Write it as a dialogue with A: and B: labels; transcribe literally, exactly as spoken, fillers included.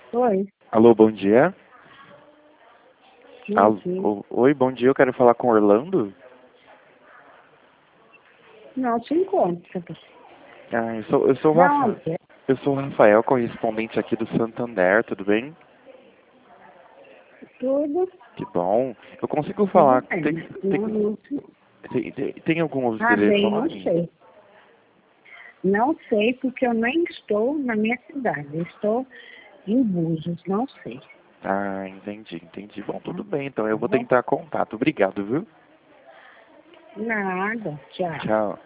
A: Oi,
B: Alô, bom dia.
A: bom dia.
B: Alô, oi, bom dia, eu quero falar com Orlando.
A: Não se encontra.
B: Ah, eu sou, eu sou o
A: Da
B: Rafa,
A: onde?
B: eu sou o Rafael, correspondente aqui do Santander, tudo bem?
A: Tudo,
B: Que bom. Eu consigo
A: tudo
B: falar,
A: bem.
B: tem, tem,
A: Não, não,
B: tem, tem, tem algum outro
A: ah, bem, não
B: telefone?
A: sei. Não sei porque eu nem estou na minha cidade. Eu estou em Búzios, não sei.
B: Ah, entendi, entendi. Bom,
A: Tá
B: tudo bem, então eu vou
A: bom?
B: tentar contato. Obrigado, viu?
A: Nada, tchau.
B: Tchau.